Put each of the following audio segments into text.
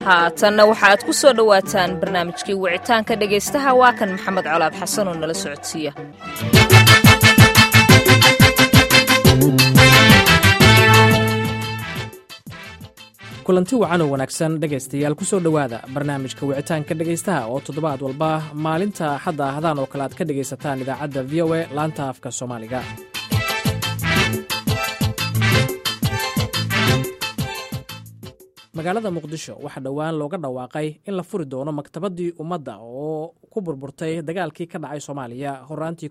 haatanna waxaad ku soo dhowaataan barnaamijkii wicitaanka dhegaystaha waa kan maxamed colaad xasan oo nala socodsiiya. kulanti wacan oo wanaagsan dhegaystayaal ku soo dhowaada barnaamijka wicitaanka dhegaystaha oo toddobaad walba maalinta axadda ahdaan oo kale aad ka dhegaysataan idaacadda v o a laanta afka soomaaliga. magaalada muqdisho waxaa dhowaan looga dhawaaqay in la furi doono maktabaddii ummadda oo ku burburtay dagaalkii ka dhacay soomaaliya horaantii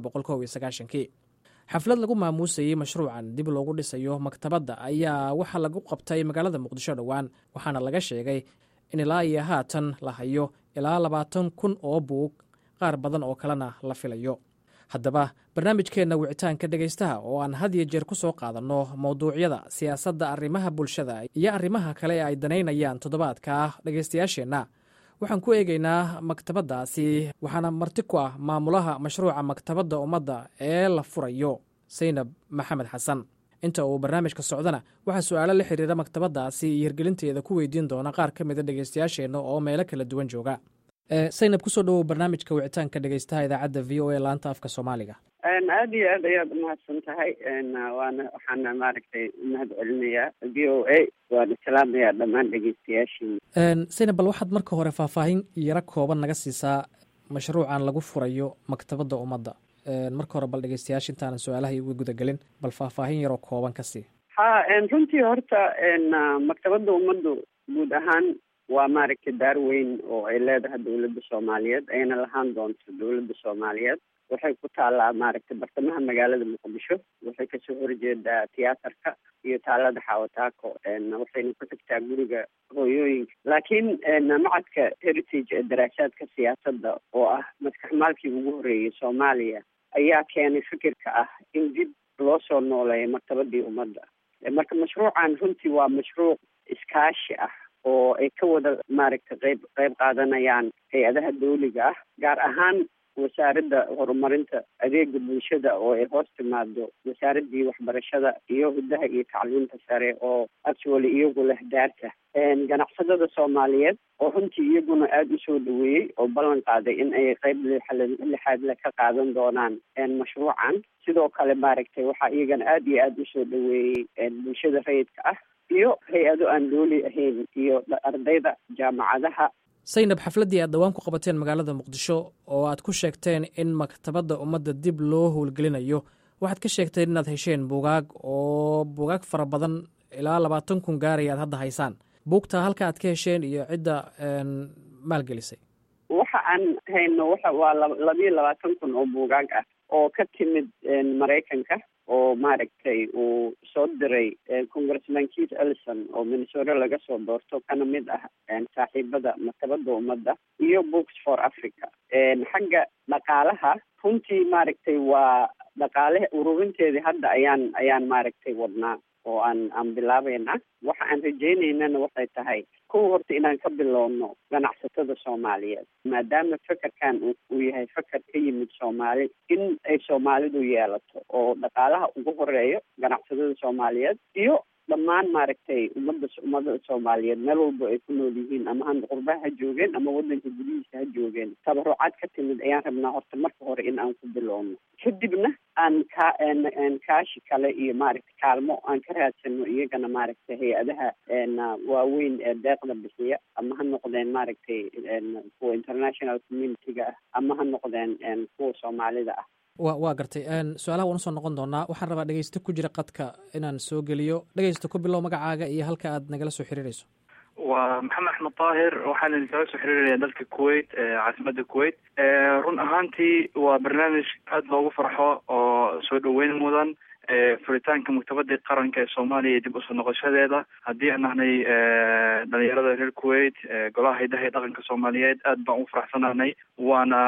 1990kii. xaflad lagu maamuusayey mashruucan dib loogu dhisayo maktabadda ayaa waxaa lagu qabtay magaalada muqdisho dhowaan, waxaana laga sheegay in ilaa iyo haatan la hayo ilaa 20,000 oo buug, qaar badan oo kalena la filayo. haddaba barnaamijkeenna wicitaanka dhegaystaha oo aan had iyo jeer ku soo qaadanno mawduucyada siyaasadda, arrimaha bulshada iyo arrimaha kale ee ay danaynayaan toddobaadka dhegaystayaasheenna, waxaan ku eegaynaa maktabaddaasi, waxaana marti ku ah maamulaha mashruuca maktabadda ummadda ee la furayo Saynab Maxamed Xasan. inta uu barnaamijka socdana waxaa su'aalo la xiriira maktabaddaasi iyo hirgelinteeda ku weydiin doona qaar ka mida dhegaystayaasheenna oo meelo kala duwan jooga. Saynab, kusoo dhowow barnaamijka wicitaanka dhegaystaha idaacadda v o a laanta afka soomaaliga. aad iyo aad ayaad umahadsan tahay. waxaana maaragtay umahad celinayaa v o a, waana salaamayaa dhammaan dhegaystayaashii. Saynab, bal waxaad marka hore faahfaahin yaro kooban naga siisaa mashruucan lagu furayo maktabadda ummadda. marka hore bal dhegaystayaasha intaanan su-aalaha igu gudagelin, bal faahfaahin yaroo kooban ka sii. runtii horta maktabadda ummaddu guud ahaan waa maaragtay daar weyn oo ay leedahay dawladda Soomaaliyeed, ayna lahaan doonto dawladda Soomaaliyeed. waxay ku taallaa maaragtay bartamaha magaalada Muqdisho, waxay kasoo horjeedaa tiyaatarka iyo taalada Xawataako, waxayna ku tagtaa guriga hooyooyinka. laakiin macadka Heritage ee daraasaadka siyaasadda oo ah maskaxmaalkii ugu horreeyay Soomaaliya ayaa keenay fikirka ah in dib loo soo nooleeyo maktabaddii ummadda. marka mashruucan runtii waa mashruuc iskaashi ah oo ay ka wada maaragtay qayb qaadanayaan hay-adaha dawliga ah, gaar ahaan wasaaradda horumarinta adeega bulshada oo ay hoos timaado wasaaraddii waxbarashada iyo hiddaha iyo tacliinta sare oo actually iyagu leh daarta. ganacsadada Soomaaliyeed oo runtii iyaguna aada u soo dhaweeyey oo ballan qaaday in ay qayb lixaad le ka qaadan doonaan mashruucan. sidoo kale maaragtay waxaa iyagana aada iyo aada usoo dhaweeyey bulshada rayidka ah iyo hay-ado aan dooli ahayn iyo ardayda jaamacadaha. Saynab, xafladdii aad dhawaan ku qabateen magaalada Muqdisho oo aad ku sheegteen in maktabadda ummadda dib loo howlgelinayo, waxaad ka sheegteen inaad hesheen buugaag fara badan ilaa 20,000 gaaraya aad hadda haysaan. buugta halka aad ka hesheen iyo cidda maalgelisay? waxa aan hayno waa 22,000 oo buugaag ah oo ka timid Maraykanka, oo maaragtay uu soo diray Congressman Keith Ellison oo Minnesota laga soo doorto, kana mid ah saaxiibada maktabadda ummadda, iyo Books for Africa. xagga dhaqaalaha runtii maaragtay waa dhaqaale ururinteedii hadda ayaan maaragtay wadnaa oo aan bilaabayna. waxa aan rajaynaynana waxay tahay horta inaan ka bilowno ganacsatada Soomaaliyeed, maadaama fakarkan uu yahay fakar ka yimid Soomaali, in ay Soomaalidu yeelato oo dhaqaalaha ugu horeeyo ganacsatada Soomaaliyeed iyo dhammaan maaragtay ummada Soomaaliyeed meel walba ay ku nool yihiin, ama qurbaha ha joogeen ama wadanka gudihiisa ha joogeen. tabarucaad ka timid ayaan rabnaa horta marka hore in aan ku bilowno, kadibna aan kaashi kale iyo maaragtay kaalmo aan ka raadsano iyagana maaragtay hay-adaha waaweyn ee deeqda bixiya, ama ha noqdeen maaragtay kuwa international community-ga ah, ama ha noqdeen kuwa Soomaalida ah. waa gartay. su-aalaha waan usoo noqon doonaa. waxaan rabaa dhegaysto ku jira qadka inaan soo geliyo. dhegaysto, ku bilow magacaaga iyo halka aad nagala soo xiriirayso. waa maxamed axmed daahir, waxaan idinkala soo xiriiraya dalka Kuwait, caasimadda Kuwait. run ahaantii waa barnaamij aada loogu farxo oo soo dhaweyn mudan. furitaanka maktabadda qaranka ee Soomaaliya iyo dib usoo noqoshadeeda, haddii aan nahnay dhalinyarada reer Kuwait, golaha hidaha iyo dhaqanka Soomaaliyeed, aad baan u faraxsanaanay. waana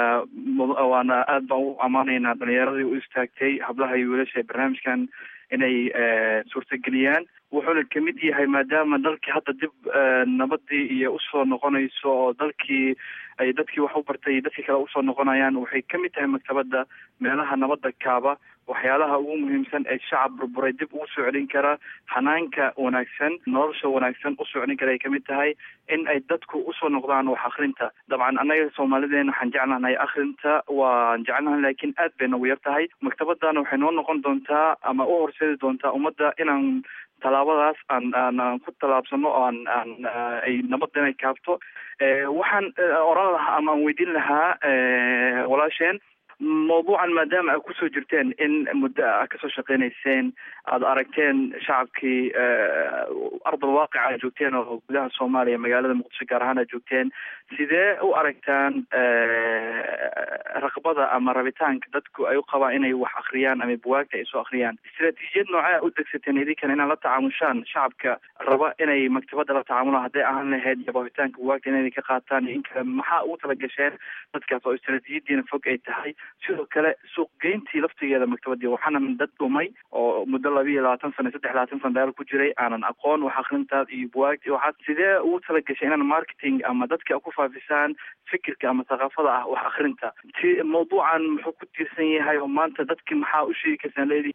aad baan u ammaanaynaa dhalinyaradii u istaagtay hablaha iyo wiilasha barnaamijkan inay suurtageliyaan. wuxuuna kamid yahay maadaama dalkii hadda dib nabadii iyo usoo noqonayso oo dalkii ay dadkii wax u bartay dadkii kale usoo noqonayaan, waxay kamid tahay maktabada meelaha nabada kaaba, waxyaalaha ugu muhiimsan ee shacab burburay dib ugu soo celin kara, hanaanka wanaagsan, nolosha wanaagsan usoo celin kara ay kamid tahay in ay dadku usoo noqdaan wax akrinta. dabcan annaga soomaalideena waxaan jeclahay akrinta, waan jeclahay, laakiin aad bay nagu yar tahay. maktabadana waxay noo noqon doontaa ama u horseedi doontaa ummadda inaan tallaabadaas aan ku tallaabsano oo ay nabadda inay kaabto. waxaan oran lahaa ama aan weydiin lahaa walaasheen mawduucan maadaama aad kusoo jirteen in muddo a kasoo shaqeynayseen, aada aragteen shacabkii ardal waaqica aad joogteen oo gudaha Soomaaliya magaalada Muqdisho gaar ahaan aad joogteen, sidee u aragtaan raqbada ama rabitaanka dadku ay u qabaan inay wax akhriyaan ama buwaagta ay soo akhriyaan? istiraatiijiyad noocee u degsateen idinkan inaad la tacaamushaan shacabka raba inay maktabada la tacaamulaan, hadday ahaan lahayd rabitaanka buwaagta inay ka qaataan iyo in kale, maxaa ugu tala gasheen dadkaas oo istiraatiijiyadiina fog ay tahay? sidoo kale suuqgeyntii laftigeeda maktabadii waxaana dad dhumay oo muddo 22 sano 23 sano dheer ku jiray aanan aqoon wax akhrintaad iyo buwaagti waxaad sidee ugu tala gashay inaan marketing ama dadka ku faafisaan fikirka ama thaqafada ah wax akhrinta? mawduucan muxuu ku tiirsan yahay oo maanta dadki maxaa u sheegi kartaan leedii?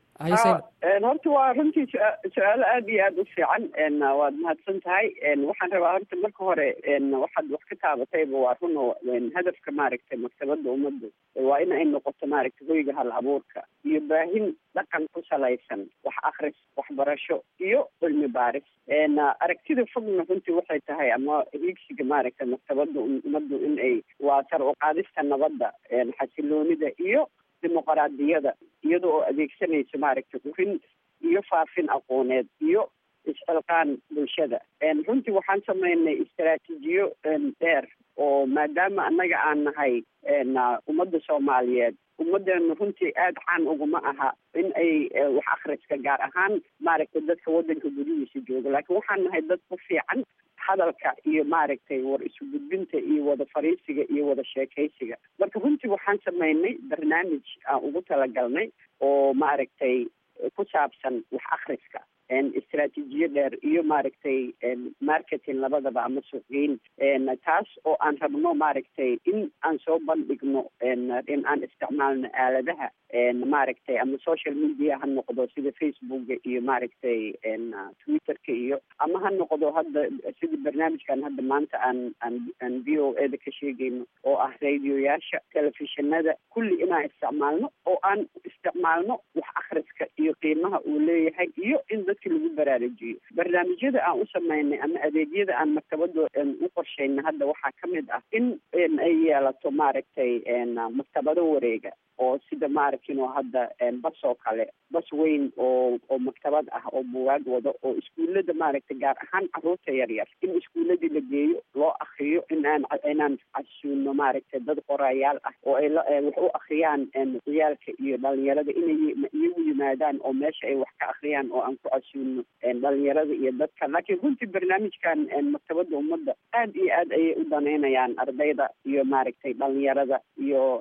horta waa runtii su-aalo aad iyo aad u fiican, waad mahadsan tahay. waxaan rabaa horta marka hore waxaad wax ka taabatayba waa run oo hadafka maaragtay maktabada ummadda waa in ay noqoto maaragtay hoyga hal abuurka iyo baahin dhaqan ku salaysan, wax akhris, waxbarasho iyo cilmi baaris. aragtida fogna runtii waxay tahay ama hiigsiga maaragtay maktabada ummaddu in ay waa sar u qaadista nabadda, xasiloonida iyo dimuqraadiyada, iyada oo adeegsanaysa maaragtay urin iyo faafin aqooneed iyo isxilqaan bulshada. runtii waxaan sameynay istaraatiijiyo dheer oo maadaama annaga aan nahay ummadda Soomaaliyeed, ummadeena runtii aada caan uguma aha in ay wax akhriska gaar ahaan maaragtay dadka wadanka gudihiisa jooga, laakiin waxaan nahay dad ku fiican hadalka iyo maaragtay war isu gudbinta iyo wada fariisiga iyo wada sheekaysiga. marka runtii waxaan sameynay barnaamij aan ugu talagalnay oo maaragtay ku saabsan wax akhriska, istaraatiijiyo dheer iyo maaragtay marketing labadaba ama suuqgeyn, taas oo aan rabno maaragtay in aan soo bandhigno in aan isticmaalno aaladaha maaragtay ama social media ha noqdo sida Facebooka iyo maaragtay Twitterka iyo ama ha noqdo hadda sida barnaamijkan hadda maanta aan VOA da ka sheegayno oo ah radioyaasha, telefishinada, kulli inaan isticmaalno oo aan isticmaalno wax akhriska iyo qiimaha uu leeyahay iyo in dadka lagu baraarujiyo. barnaamijyada aan u sameynay ama adeegyada aan maktabada u qorsheyna hadda waxaa kamid ah in ay yeelato maaragtay maktabado wareega oo sida maaragtin oo hadda bas oo kale, bas weyn oo maktabad ah oo buugaag wado oo iskuullada maaragtay gaar ahaan carruurta yaryar in iskuulladii la geeyo loo akriyo, inaan casuuno maaragtay dad qorayaal ah oo ay wax u akhriyaan ciyaalka iyo dhalinyarada inay iyagu yimaadaan oo meesha ay wax ka akhriyaan oo aan ku casuuno dhalinyarada iyo dadka. laakiin runtii barnaamijkan maktabada ummadda aad iyo aad ayay u daneynayaan ardayda iyo maaragtay dhalinyarada iyo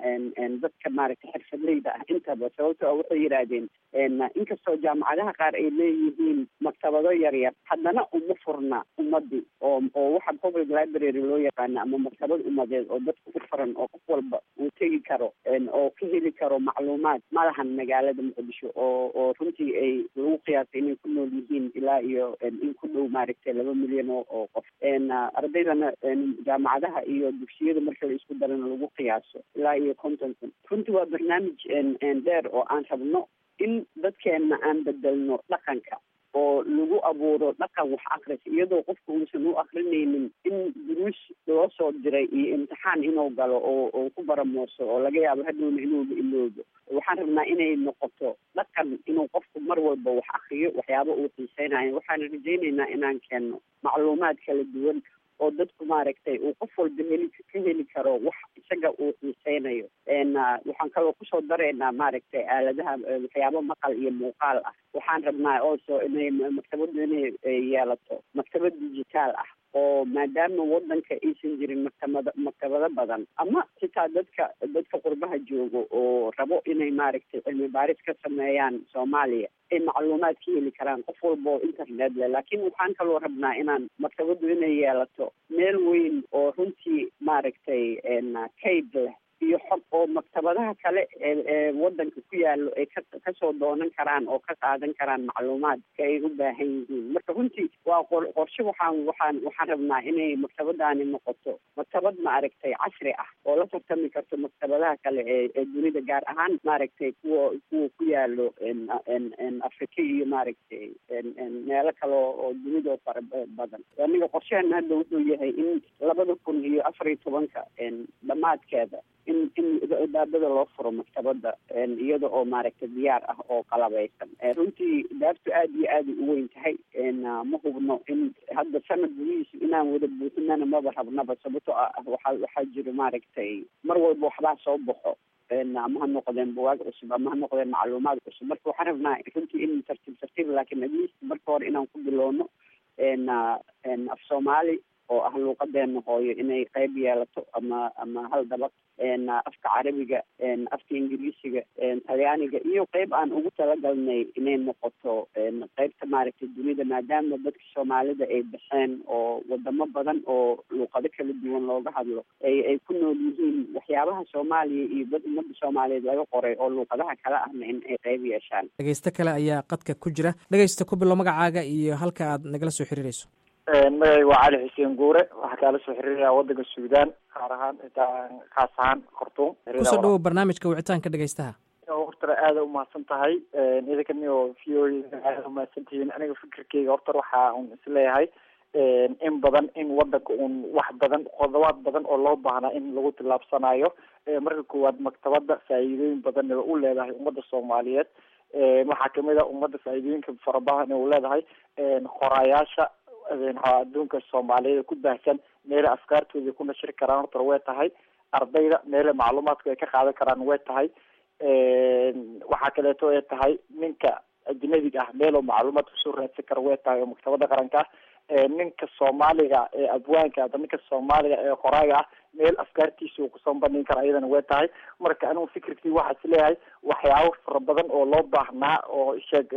dadka maaragtay xirfadleyda ah intaba, sababtoo ah waxay yidhaahdeen inkastoo jaamacadaha qaar ay leeyihiin maktabado yaryar haddana uma furna ummadii oo waxa public library loo yaqaana ama maktabad ummadeed oo dadka u furan oo qof walba uu tegi karo oo ka heli karo macluumaad malahan magaalada Muqdisho oo runtii ay lagu qiyaasay inay ku nool yihiin ilaa iyo in ku dhow maaragtay 2 milyan oo qof. ardaydana jaamacadaha iyo dugsiyada marka la isku darana lagu qiyaaso ilaa iyo 50 kun. runtii waa barnaamij dheer oo aan rabno in dadkeena aan bedelno dhaqanka oo lagu abuuro dhaqan wax akhris, iyadoo qofka uusan u akrinaynin in duruus loo soo diray iyo imtixaan inuu galo oo ku baramooso oo laga yaabo hadhowna inuuba iloobo. waxaan rabnaa inay noqoto dhaqan inuu qofku mar walba wax akriyo waxyaaba uu xiiseynayo. waxaan rajaynaynaa inaan keenno macluumaad kala duwan oo dadku maaragtay uu qof walba ka heli karo wax isaga uu xiiseynayo. waxaan kaloo kusoo dareynaa maaragtay aaladaha waxyaabo maqal iyo muuqaal ah. waxaan rabnaa also inay maktabadu inay yeelato maktabad digitaal ah oo maadaama wadanka aysan jirin maktabado badan ama xitaa dadka qurbaha joogo oo rabo inay maaragtay cilmi baaris ka sameeyaan Soomaaliya ay macluumaad ka heli karaan qof walba oo internet leh. Laakiin waxaan kaloo rabnaa inaan maktabadu inay yeelato meel weyn oo runtii maaragtay kayd leh iyo xog oo maktabadaha kale ee wadanka ku yaalo ay kasoo doonan karaan oo ka qaadan karaan macluumaadka ay u baahan yihiin. Marka runtii waa qorshe waxaan rabnaa inay maktabadaani noqoto maktabad maaragtay casri ah oo la tartami karto maktabadaha kale ee dunida, gaar ahaan maaragtay kuwa ku yaalo Afrika iyo maaragtay meelo kale oo dunida fara badan. Aniga qorsheena hadda wuxuu yahay in 2014 dhamaadkeeda in daabada loo furo maktabada iyada oo maaragtay diyaar ah oo qalabeysan. Runtii daabtu aad iyo aad u weyn tahay, ma hubno in hadda sanad gudihiisa inaan wada buuxinana maba rabnaba, sababtoo ah waxaa jiro maaragtay mar walba waxbaa soo baxo ama ha noqdeen buwaag cusub ama ha noqdeen macluumaad cusub. Marka waxaan rabnaa runtii in tartiib laakiin at least marka hore inaan ku bilowno af Soomaali oo ah luuqadeena hooyo inay qayb yeelato ama hal dabaq, afka carabiga, afka ingiriisiga, talyaaniga iyo qayb aan ugu talagalnay inay noqoto qaybta maaragtay dunida, maadaama dadka Soomaalida ay baxeen oo wadamo badan oo luuqado kala duwan looga hadlo ay ku nool yihiin. Waxyaabaha Soomaaliya iyo dad ummadda Soomaaliyeed laga qoray oo luuqadaha kale ahna in ay qayb yeeshaan. dhegeyste kale ayaa qadka ku jira. dhegeysta ku bilo magacaaga iyo halka aad nagala soo xiriirayso. magacayga waa Cali Xuseen Guure, waxaa kaala soo xiriiraya wadanka Suudaan, gaar ahaan khaas ahaan Khartoum. kusoo dhawow barnaamijka wicitaanka dhegeystaha. horta aada umahadsan tahay idinkan iyo aada umahadsan tihiin. aniga fikirkeyga horta waxaa un isleeyahay in badan in wadanka un wax badan qodobaad badan oo loo baahnaa in lagu tillaabsanayo. marka koowaad maktabada faa'iidooyin badan u leedahay ummadda Soomaaliyeed. waxaa kamid a ummadda faa'iidooyinka fara badan u leedahay qoraayaasha adduunka Soomaaliyeed ku baahsan meelo afkaartooda ku nashri karaan horta way tahay. ardayda meelo macluumaadka ay ka qaadan karaan way tahay. waxaa kaleeto ay tahay ninka ajnabiga ah meelo macluumaad kusoo raadsan kara way tahay oo maktabada qaranka ninka Soomaaliga ee abwaanka ama ninka Soomaaliga ee qoraaga ah meel afkaartiisa uu kusoo bandhigi kara ayadana way tahay. marka anigu fikirkii waxaa isleeyahay waxyaabo fara badan oo loo baahnaa oo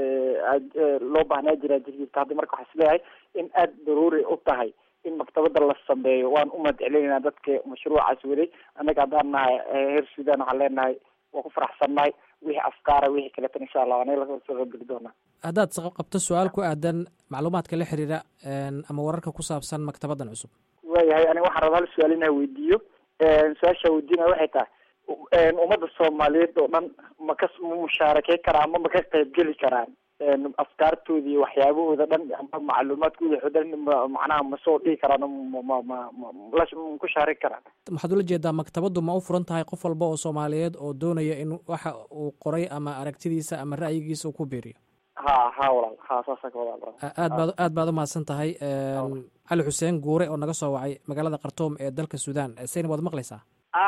loo baahnaa jirta hadda. marka waxaa isleeyahay in aada daruuri u tahay in maktabada la sameeyo. waan u mahadcelinayna dadka mashruucaas waday. annaga haddaan nahay reer Suudaan waxaan leenahay waa ku faraxsannahay. wixii afkaara wixii kaleetan insha allah anaga lasoo qaybgeli doonaa. haddaad qabto su-aal ku aadan macluumaadka la xiriira ama wararka ku saabsan maktabadan cusub. waayahay aniga waxaan rabaa hal su-aal inaa weydiiyo. su-aasha weydiinaya waxay tahay ummadda Soomaaliyeed oo dhan ma mushaarakeyn karaan ama ma ka qaybgeli karaan afkaartooda iyo waxyaabahooda dhan ama macluumaadkooda dhan macnaha ma soo dhigi karaan ma ku shaarin karaan? waxaad ula jeedaa maktabadu ma u furan tahay qof walba oo Soomaaliyeed oo doonaya in waxa uu qoray ama aragtidiisa ama ra'yigiisa uu ku beeriyo? ha walaal saasa ka wada. aad baad umahadsan tahay. Cali Xuseen Guure oo naga soo wacay magaalada Khartoum ee dalka Suudaan. Sayni waad maqlaysaa?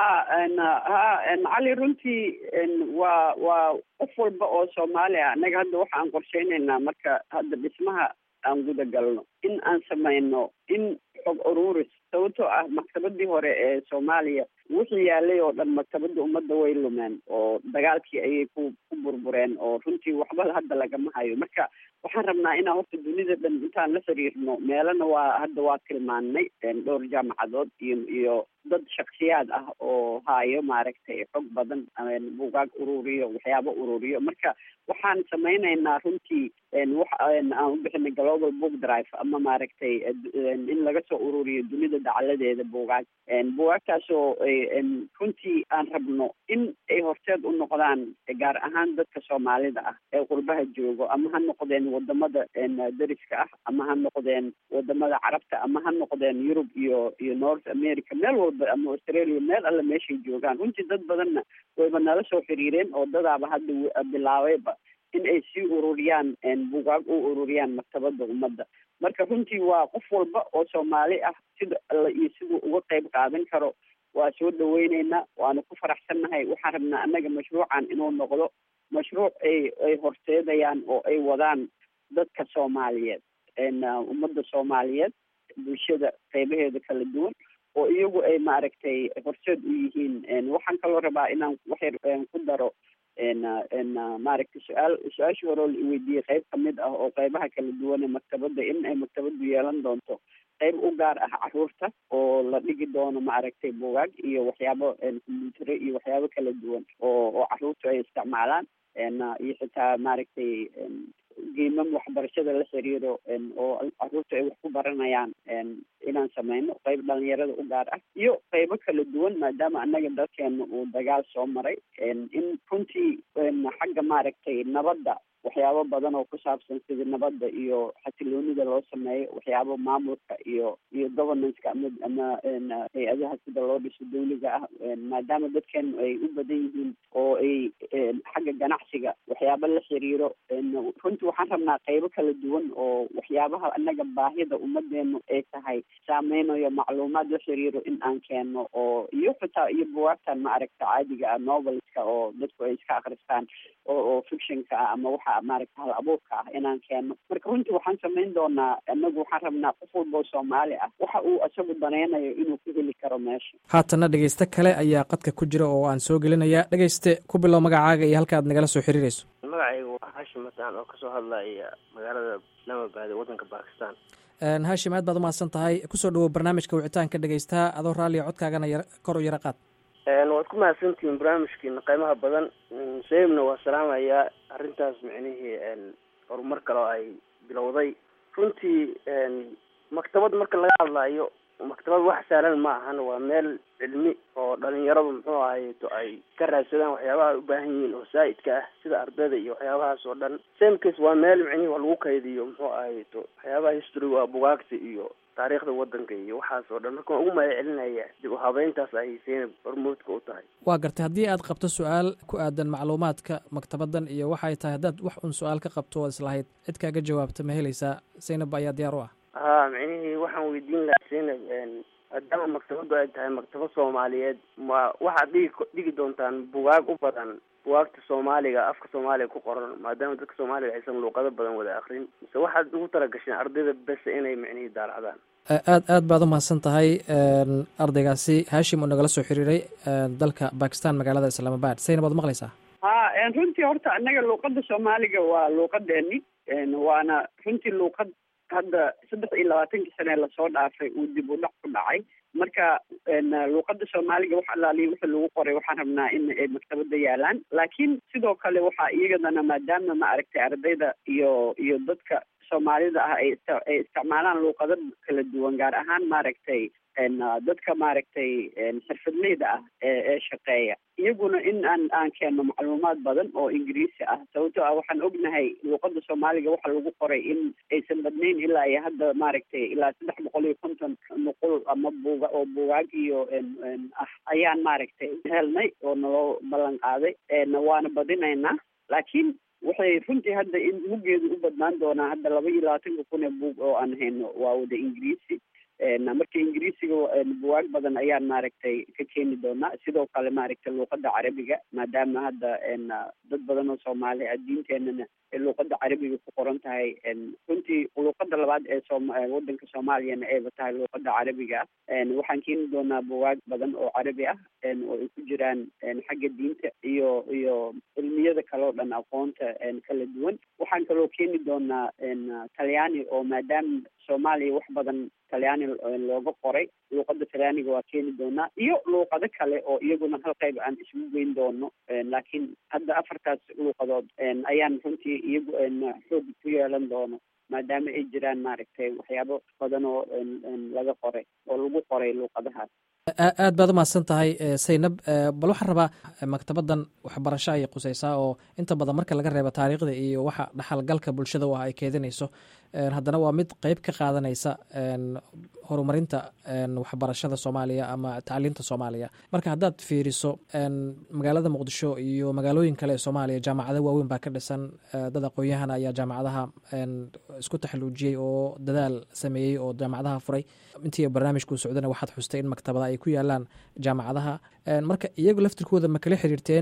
cali runtii waa qof walba oo Soomaali ah. anaga hadda waxaan qorsheynaynaa marka hadda dhismaha aan guda galno in aan sameyno in xog ururis, sababtoo ah maktabadii hore ee Soomaaliya wixii yaalay oo dhan maktabada ummadda way lumeen oo dagaalkii ayay ku burbureen oo runtii waxba hadda lagama hayo. marka waxaan rabnaa inaan horta dunida dhan intaan la xiriirno meelana waa tilmaannay dhowr jaamacadood iyo dad shaksiyaad ah oo hayo maaragtay xog badan, buugaag ururiyo, waxyaabo ururiyo. marka waxaan sameynaynaa runtii aan u bixinay global book drive ama maaragtay in laga soo ururiyo dunida dacaladeeda buugaagtaasoo runtii aan rabno in ay horseed u noqdaan gaar ahaan dadka Soomaalida ah ee qurbaha joogo, ama ha noqdeen wadamada dariska ah, ama ha noqdeen wadamada carabta, ama ha noqdeen Yurub iyo North America, meel walba, ama Australia, meel alle meeshay joogaan. runtii dad badanna wayba nala soo xiriireen oo dadaaba hadda bilaabayba in ay sii ururiyaan buugaag u ururiyaan maktabada ummadda. marka runtii waa qof walba oo Soomaali ah sida alla iyo siduu uga qayb qaadan karo waa soo dhaweyneynaa, waana ku faraxsannahay. waxaan rabnaa annaga mashruucan inuu noqdo mashruuc ay horseedayaan oo ay wadaan dadka Soomaaliyeed, ummadda Soomaaliyeed bulshada qeybaheeda kala duwan oo iyagu ay maaragtay horseed u yihiin. waxaan kaloo rabaa inaan waxyar ku daro maaragtay su-aashii hore oo la iweydiiyey qeyb kamid ah oo qeybaha kala duwan ee maktabada in ay maktabadu yeelan doonto qeyb u gaar ah caruurta oo la dhigi doono maaragtay buugaag iyo waxyaabo combyutare iyo waxyaabo kala duwan oo caruurtu ay isticmaalaan iyo xitaa maaragtay geemam waxbarashada la xiriiro oo caruurta ay wax ku baranayaan inaan sameyno qeyb dhalinyarada u gaar ah iyo qeybo kala duwan maadaama annaga dalkeena uu dagaal soo maray in runtii xagga maaragtay nabadda waxyaabo badan oo ku saabsan sida nabadda iyo xasiloonida loo sameeyo waxyaabo maamulka iyo governance-ka ama hay-adaha sida loo dhiso dawliga ah maadaama dadkeenu ay u badan yihiin oo ay xagga ganacsiga waxyaabo la xiriiro runtii waxaan rabnaa qeybo kala duwan oo waxyaabaha annaga baahida ummadeenu ay tahay saameynayo macluumaad la xiriiro in aan keeno oo iyo xitaa iyo buwaagtan maaragta caadiga ah novelska oo dadku ay iska akristaan oo fictionka ah ama waxa maaragta hal abuurka ah inaan keeno. marka runtii waxaan samayn doonaa anagu waxaan rabnaa qof walba oo Soomaali ah waxa uu isagu daneynayo inuu ku heli karo meesha. haatana dhegeyste kale ayaa qadka ku jira oo aan soo gelinaya. dhegeyste ku bilow magacaaga iyo halka aad nagala soo xiriirayso. magacaygu waa Hashim Masaan oo kasoo hadlaya magaalada Islamabad wadanka Pakistan. Hashim aad baad u mahadsan tahay. kusoo dhawow barnaamijka wicitaanka dhegeystaha adoo raalliya codkaagana kor u yara qaad. waad ku mahadsantihiin barnaamijkiina qiimaha badan. sheebna waa salaamayaa arrintaas micnihii horumar kale oo ay bilowday. runtii maktabad marka laga hadlayo maktabad wax sahlan ma ahan, waa meel cilmi oo dhalinyaradu muxuu ahayto ay ka raadsadaan waxyaabaha u baahan yihiin oo saa'idka ah sida ardayda iyo waxyaabahaas oo dhan. samecase waa meel micnihii waa lagu kaydiyo muxuu ahayto waxyaabaha historyga waa bugaagta iyo taariikhda wadanka iyo waxaas oo dhan. marka waan ugu mahad celinaya dib u habeyntaas ay Zainab hormuudka u tahay. waa gartay. haddii aad qabto su-aal ku aadan macluumaadka maktabadan iyo waxay tahay haddaad wax un su-aal ka qabto oo islahayd cid kaaga jawaabta ma helaysaa? Zainab ayaa diyaar u ah. micnihii waxaan weydiin lahaa Zainab maadaama maktabadu ay tahay maktabad Soomaaliyeed ma waxaad dhigi doontaan bugaag u badan bugaagta Soomaaliga afka Soomaaliga ku qoran maadaama dadka Soomaaliga aysan luuqado badan wada akhrin mise waxaad ugu talagasheen ardayda bes inay micnihii daalacdaan? aad baad u mahadsan tahay ardaygaasi Hashim oo nagala soo xiriiray dalka Pakistan magaalada Islamabad. Zainab waad maqlaysaa? runtii horta annaga luuqada Soomaaliga waa luuqadeeni waana runtii luuqad hadda 23 sane lasoo dhaafay uu dib u dhac ku dhacay. marka luuqada Soomaaliga wax alaaliya wixii lagu qoray waxaan rabnaa in ay maktabada yaalaan. laakiin sidoo kale waxaa iyadana maadaama maaragtay ardayda iyo dadka Soomaalida ah ay isticmaalaan luuqado kala duwan gaar ahaan maaragtay dadka maaragtay xirfadleyda ah ee shaqeeya iyaguna in aan keeno macluumaad badan oo ingiriisi ah sababtoo ah waxaan ognahay luuqada Soomaaliga waxa lagu qoray in aysan badnayn ilaa iyo hadda maaragtay ilaa 350 nuqul ama buugaag iyo ayaan maaragtay helnay oo naloo ballan qaaday waana badinaynaa. laakiin waxay runtii hadda in buuggeedu u badnaan doonaa hadda 22,000 buug oo aan hayno waa wada ingiriisi. marka ingiriisiga buwaag badan ayaan maaragtay ka keeni doonaa. sidoo kale maaragtay luuqada carabiga maadaama hadda dad badan oo Soomaali ah diinteenana luuqada carabiga ku qoran tahay. runtii luuqada labaad ee wadanka Soomaaliyana ayba tahay luuqada carabiga. waxaan keeni doonaa buwaag badan oo carabi ah oo ay ku jiraan xagga diinta iyo cilmiyada kale oo dhan aqoonta kala duwan. waxaan kaloo keeni doonaa Talyaani oo maadaama Soomaaliya wax badan Talyaani looga qoray luuqada Talyaaniga waa keeni doonaa iyo luuqado kale oo iyaguna hal qayb aan isugu geyn doono. laakiin hadda 4taas luuqadood ayaan runtii iyagu xoog ku yeelan doono maadaama ay jiraan maaragtay waxyaabo badan oo laga qoray oo lagu qoray luuqadahaas. aad baad u mahadsan tahay Zainab. bal waxaan rabaa maktabadan waxbarasho ay qusaysaa oo inta badan marka laga reebo taariikhda iyo waxa dhaxalgalka bulshada u ah ay keedinayso haddana waa mid qayb ka qaadanaysa horumarinta waxbarashada Soomaaliya ama tacliinta Soomaaliya. marka haddaad fiiriso magaalada Muqdisho iyo magaalooyin kale ee Soomaaliya jaamacado waaweyn baa ka dhisan. dad aqoon-yahan ayaa jaamacadaha isku taxaluujiyey oo dadaal sameeyey oo jaamacadaha furay. intii barnaamijku socdana waxaad xustay in maktabada ay ku yaalaan jaamacadaha. marka iyagu laftirkooda ma kala xiriirteen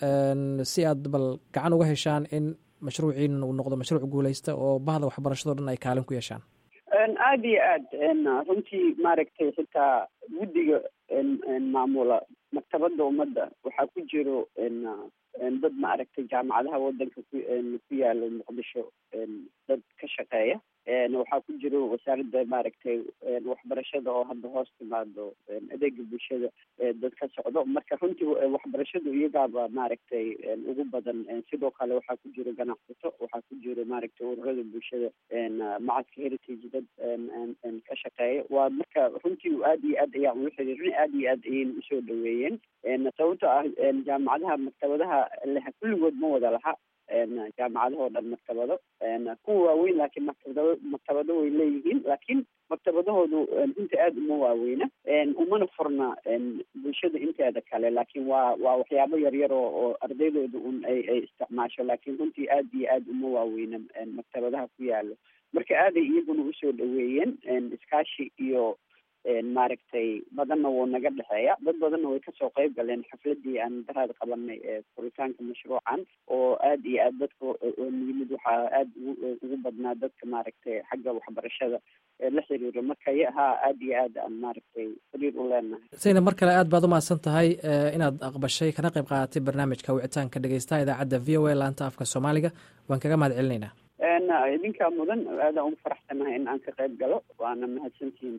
si aad bal gacan uga heshaan in mashruuciin uu noqdo mashruuc guuleysta oo bahda waxbarashado dhan ay kaalin ku yeeshaan? aada iyo aad runtii maaragtay xitaa guddiga maamula maktabada ummadda waxaa ku jiro dad maaragtay jaamacadaha wadanka ku yaalo muqdisho dad ka shaqeeya waxaa ku jiro wasaaradda maaragtay waxbarashada oo hadda hoos timaado adeega bulshada dad ka socdo marka runtii waxbarashadu iyagaaba maaragtay ugu badan sidoo kale waxaa ku jiro ganacsato waxaa ku jiro maaragtay ururada bulshada macadka heritage dad ka shaqeeya waa marka runtii aada iyo aad ayaan ula xiriirin aada iyo aad ayayna usoo dhaweeyeen sababto ah jaamacadaha maktabadaha leha kulligood ma wada laha jaamacadahoo dhan maktabado kuwa waaweyn laakiin maktabado way leeyihiin laakiin maktabadahoodu runta aada uma waaweyna umana furna bulshada inteeda kale laakiin waa waxyaabo yaryar oo ardaydooda un ay isticmaasho laakiin runtii aada iyo aada uma waaweyna maktabadaha ku yaalo marka aaday iyaguna usoo dhaweeyeen iskaashi iyo maaragtay badanna wuu naga dhexeeya dad badanna way kasoo qayb galeen xafladii aan daraad qabanay furitaanka mashruucan oo aada iyo aad dadka yimid waxaa aada ugu badnaa dadka maaragtay xagga waxbarashada la xiriiro marka haa aada iyo aad aan maaragtay xiriir u leenahay. zaynab mar kale aad baad umahadsan tahay inaad aqbashay kana qayb qaadatay barnaamijka wicitaanka dhegeystaha idaacadda v o a laanta afka soomaaliga waan kaga mahad celinaynaa. idinkaa mudan aadaan ugu faraxsanahay in aan ka qayb galo waana mahadsantihiin.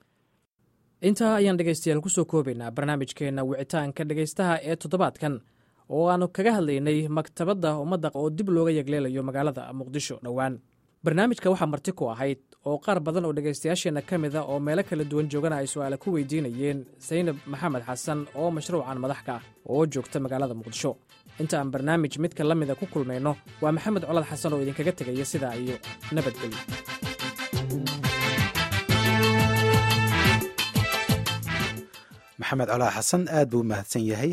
intaa ayaan dhegaystayaal kusoo koobaynaa barnaamijkeenna wicitaanka dhegaystaha ee toddobaadkan oo aanu kaga hadlaynay maktabadda ummadda oo dib looga yegleelayo magaalada muqdisho dhowaan. barnaamijka waxaa marti ku ahayd oo qaar badan oo dhegaystayaasheenna ka mid a oo meelo kala duwan joogana ay su-aale ku weydiinayeen zaynab maxamed xasan oo mashruucan madax ka ah oo joogta magaalada muqdisho. inta aan barnaamij midka la mida ku kulmayno waa maxamed colaad xasan oo idinkaga tegaya sidaa iyo nabadgelyo. maxamed colaad xasan aad buu u mahadsan yahay.